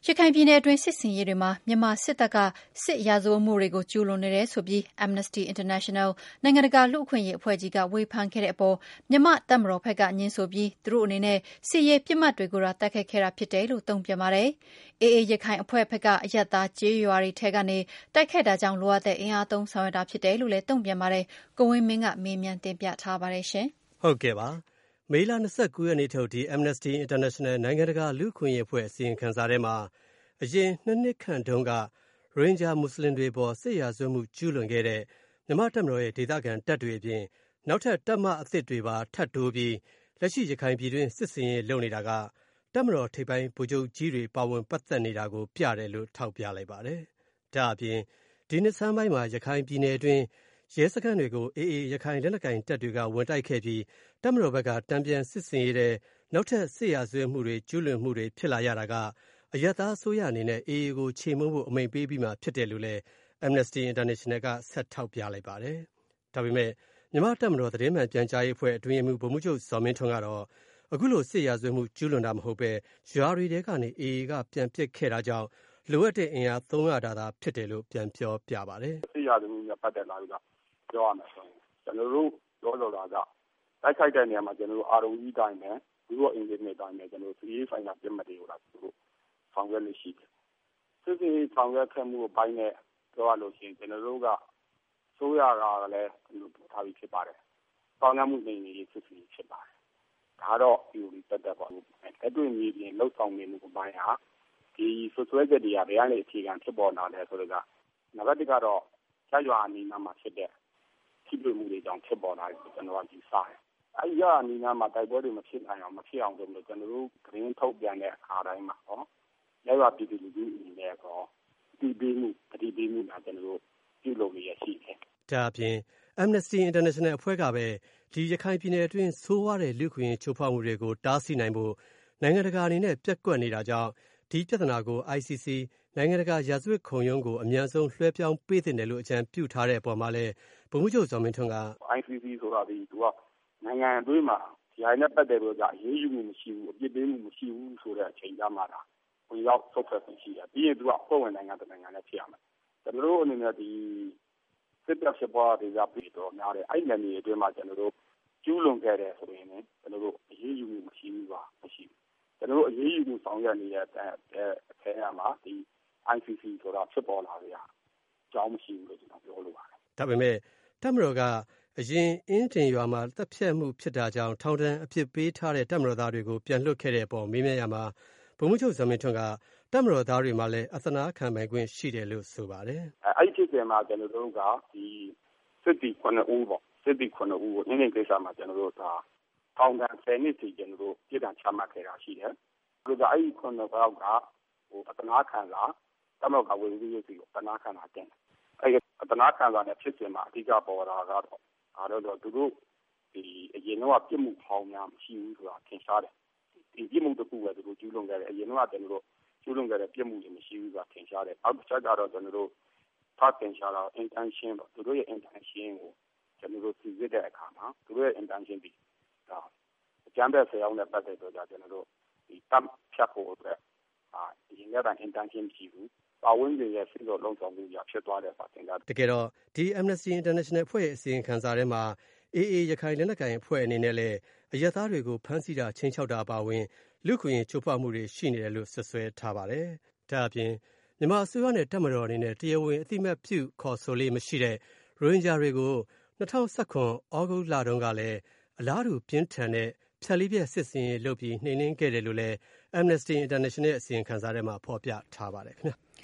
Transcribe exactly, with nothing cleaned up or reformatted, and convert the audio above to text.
ရခိုင်ပြည်နယ်အတွင်းစစ်ဆင်ရေးတွေမှာမြန်မာစစ်တပ်ကစစ်ရာဇဝတ်မှုတွေကိုကျူးလွန်နေတယ်ဆိုပြီး Amnesty International နိုင်ငံတကာလူ့အခွင့်အရေးအဖွဲ့ကြီးကဝေဖန်ခဲ့တဲ့အပေါ်မြန်မာ့တပ်မတော်ဘက်ကငြင်းဆိုပြီးသူတို့အနေနဲ့စစ်ရေးပစ်မှတ်တွေကိုသာတိုက်ခိုက်ခဲ့တာဖြစ်တယ်လို့တုံ့ပြန်ပါတယ်။ အေအေ ရခိုင်အဖွဲ့ဘက်ကအရပ်သားကျေးရွာတွေထဲကနေတိုက်ခိုက်တာကြောင့်လိုအပ်တဲ့အင်အားသုံးဆောင်ရွက်တာဖြစ်တယ်လို့လည်းတုံ့ပြန်ပါတယ်။ ကိုဝင်းမင်းကမေးမြန်းတင်ပြထားပါတယ်။ဟုတ်ကဲ့ပါ။ မေလ ၂၉ ရက်နေ့ထုတ် ဒီ Amnesty International နိုင်ငံတကာလူ့အခွင့်အရေးအဖွဲ့အစီရင်ခံစာထဲမှာအရင်နှစ်နှစ်ခန့်တုန်းကရိုဟင်ဂျာမွတ်ဆလင်တွေအပေါ်စစ်ရာဇဝတ်မှုကျူးလွန်ခဲ့တဲ့မြန်မာ့တပ်မတော်ရဲ့ဒေသခံတပ်တွေအပြင်နောက်ထပ်တပ်မအသစ်တွေပါထပ်တိုးပြီးလက်ရှိရခိုင်ပြည်တွင်းစစ်ဆင်ရေးလုပ်နေတာကတပ်မတော်ထိပ်ပိုင်းဗိုလ်ချုပ်ကြီးတွေပါဝင်ပတ်သက်နေတာကိုပြတယ်လို့ထောက်ပြလိုက်ပါတယ်။ ဒါ့အပြင်ဒီနှစ်ဆန်းပိုင်းမှာရခိုင်ပြည်နယ်အတွင်းရဲစခန်းတွေကို အေအေ ရခိုင်လက်နက်ကိုင်တပ်တွေကဝင်တိုက်ခဲ့ပြီးတပ်မတော်ဘက်ကတန်ပြန်စစ်ဆင်ရေးထဲနောက်ထပ်စစ်ရာဇဝတ်မှုတွေကျူးလွန်မှုတွေဖြစ်လာရတာကအရပ်သားအစိုးရအနေနဲ့ အေအေ ကိုချေမှုန်းဖို့အမိန့်ပေးပြီးမှဖြစ်တယ်လို့လည်း Amnesty International ကဆက်ထောက်ပြလိုက်ပါတယ်။ ဒါပေမဲ့မြန်မာ့တပ်မတော်သတင်းမှန်ပြန်ကြားရေးအဖွဲ့အတွင်းရေးမှူးဗိုလ်မှူးချုပ်ဇော်မင်းထွန်းကတော့အခုလိုစစ်ရာဇဝတ်မှုကျူးလွန်တာမဟုတ်ပဲရွာတွေထဲကနေ အေအေ ကပြန်ပစ်ခဲ့တာကြောင့်လိုအပ်တဲ့အင်အားသုံးရတာသာဖြစ်တယ်လို့ပြန်ပြောပြပါတယ်။စစ်ရာဇဝတ်မှုနဲ့ပတ်သက်လာပြီးတော့ပြောရမယ်ဆိုရင်ကျွန်တော်တို့ပြောလိုတာကတိုက်ခိုက်တဲ့နေရာမှာကျွန်တော်တို့အာရုံကြီးတိုင်းနဲ့ဒီလိုအင်ဂျင်နီယာတိုင်းနဲ့ကျွန်တော်တို့စီးရေးဆိုင်ရာပြစ်မှတ်တွေကိုလာသူတို့ဆောင်ရွက်လို့ရှိတယ်။စစ်စစ်ဆောင်ရွက်ခဲ့မှုအပိုင်းနဲ့ပြောရလို့ရှိရင်ကျွန်တော်တို့ကဆိုရတာကလည်းထားပြီးဖြစ်ပါတယ်။ပေါင်းရမှုနေနေစစ်စစ်ဖြစ်ပါတယ်။ဒါတော့ဒီလိုတက်တက်ပါလို့အဲ့တွေ့မြေပြင်လှုပ်ဆောင်နေမှုအပိုင်းဟာဒီဆွဆွဲချက်တွေကဘယ်ကနေအခြေခံဖြစ်ပေါ်လာလဲဆိုတော့နံပါတ်တစ်ကတော့ဆက်ရွာအနီးနားမှာဖြစ်တဲ့ဖြစ်ပြမှုတွေကြောင့်ဖြစ်ပေါ်လာတယ်ကျွန်တော်ကယူဆတယ်။အဲ့ရအနီးနားမှာတိုက်ပွဲတွေမဖြစ်နိုင်အောင်မဖြစ်အောင်ဆိုလို့ကျွန်တော်တို့ဂရင်းထုတ်ပြန်တဲ့အခါတိုင်းမှာဟောလက်ရပြည်သူလူထုအနေနဲ့တော့ဒီပေးမှုတတိပေးမှုကကျွန်တော်တို့ပြုလုပ်ရရှိတယ်။ဒါအပြင် Amnesty International အဖွဲ့ကပဲဒီရခိုင်ပြည်နယ်အတွင်းဆိုးဝါးတဲ့လူ့အခွင့်အရေးချိုးဖောက်မှုတွေကိုတားဆီးနိုင်ဖို့နိုင်ငံတကာအနေနဲ့ပျက်ကွက်နေတာကြောင့်ဒီပြဿနာကို အိုင်စီစီ နိုင်ငံတကာရာဇဝတ်ခုံရုံးကိုအမြန်ဆုံးလွှဲပြောင်းပေးသင့်တယ်လို့အကြံပြုထားတဲ့အပေါ်မှာလည်းဗိုလ်မှူးချုပ်ဇော်မင်းထွန်းကအိုင်စီစီ ဆိုတာဒီသူကနိုင်ငံအတွင်းမှာဒီအရင်နဲ့ပတ်သက်လို့ကအရေးယူမှုမရှိဘူးအပြစ်ပေးမှုမရှိဘူးဆိုတဲ့အချိန်ကြမှာလားဝင်ရောက်ဆုတ်ဖက်ခွင့်ရှိတယ်ပြီးရင်သူကအဖွဲ့ဝင်နိုင်ငံတစ်နိုင်ငံနဲ့ဖြစ်ရမယ်ကျွန်တော်တို့အနေနဲ့ဒီစစ်တပ်ဖြစ်ပေါ်ဒေသပြည်တော်များတဲ့အဲ့နယ်မြေအတွင်းမှာကျွန်တော်တို့ကျူးလွန်ခဲ့တယ်ဆိုရင်ကျွန်တော်တို့အရေးယူမှုမရှိဘူးပါမရှိဘူးကျွန်တော်တို့အရေးယူမှုဆောင်ရွက်နေတဲ့အထဲမှာဒီ အိုင်စီစီ ဆိုတာဖြစ်ပေါ်လာကြအကြောင်းမရှိဘူးလို့ကျွန်တော်ပြောလိုပါတယ်ဒါပေမဲ့တပ်မတော်ကအရင်အင်းတင်ရွာမှာတပ်ဖြတ်မှုဖြစ်တာကြောင့်ထောင်ဒဏ်အပြစ်ပေးထားတဲ့တပ်မတော်သားတွေကိုပြန်လွှတ်ခဲ့တဲ့အပေါ်မေးမြန်းရမှာဗိုလ်မှူးချုပ်ဇော်မင်းထွန်းကတပ်မတော်သားတွေမှာလည်းအသနာခံပိုင်ခွင့်ရှိတယ်လို့ဆိုပါတယ်အဲ့ဒီဖြစ်စဉ်မှာကျွန်တော်တို့ကဒီစစ်တီခုနှစ်ဦးပေါ့စစ်တီခုနှစ်ဦးကိုအင်းတင်ကိစ္စမှာကျွန်တော်တို့ဒါထောင်ဒဏ်ဆယ်နှစ်စီကျွန်တော်တို့ပြည်ထောင်ချမှတ်ခဲ့တာရှိတယ်ဒီကအဲ့ဒီခုနှစ်ယောက်ကဟိုအသနာခံစာတပ်မတော်ကဝေယူရေးစီကိုအသနာခံစာတင်အဲ့ဒီအသနာခံစာနဲ့ဖြစ်စဉ်မှာအဓိကပေါ်တာကတော့အားတော့သူတို့ဒီအရင်တော့ပြစ်မှုဟောင်းများမရှိဘူးဆိုတာထင်ရှားတယ်ဒီပြစ်မှုတစ်ခုပဲသူတို့ကျူးလွန်ခဲ့တယ်အရင်တော့ကျွန်တော်တို့ကျူးလွန်ခဲ့တဲ့ပြစ်မှုတွေမရှိဘူးဆိုတာထင်ရှားတယ်နောက်တစ်ချက်ကတော့ကျွန်တော်တို့ဖတ်တင်ရှားတော့ intention ပေါ့သူတို့ရဲ့ intention ကိုကျွန်တော်တို့သိရတဲ့အခါမှာသူတို့ရဲ့ intention ဒီဒါအကြမ်းဖက်ဆရာအောင်နဲ့ပတ်သက်တော့ကျွန်တော်တို့ဒီတမ်ဖြတ်ဖို့အတွက်အာဒီနေ့က intention ရှိဘူးပါဝင်ရဲ့စိတ်တော်လုံးဆောင်မှုရဖြစ်သွားတဲ့ပါတင်တာတကယ်တော့ဒီ Amnesty International အဖွဲ့အစီရင်ခံစာထဲမှာ အေအေ ရခိုင်လက်နက်ကိုင်အဖွဲ့အနေနဲ့လည်းအရပ်သားတွေကိုဖမ်းဆီးတာချင်းချောက်တာအပါအဝင်လူ့အခွင့်အရေးချိုးဖောက်မှုတွေရှိနေတယ်လို့ဆွဆွဲထားပါတယ်။ဒါအပြင်မြန်မာအစိုးရနဲ့တပ်မတော်အနေနဲ့တရားဝင်အသိအမှတ်ပြုခေါ်ဆိုလေးမရှိတဲ့ရိုဟင်ဂျာတွေကို၂၀၁၇ သြဂုတ်လတုန်းကလည်းအလားတူပြင်းထန်တဲ့ဖြတ်လေးပြက်စစ်ဆင်ရေးလုပ်ပြီးနှိမ်နင်းခဲ့တယ်လို့လည်း Amnesty International ရဲ့အစီရင်ခံစာထဲမှာဖော်ပြထားပါတယ်ခင်ဗျာ။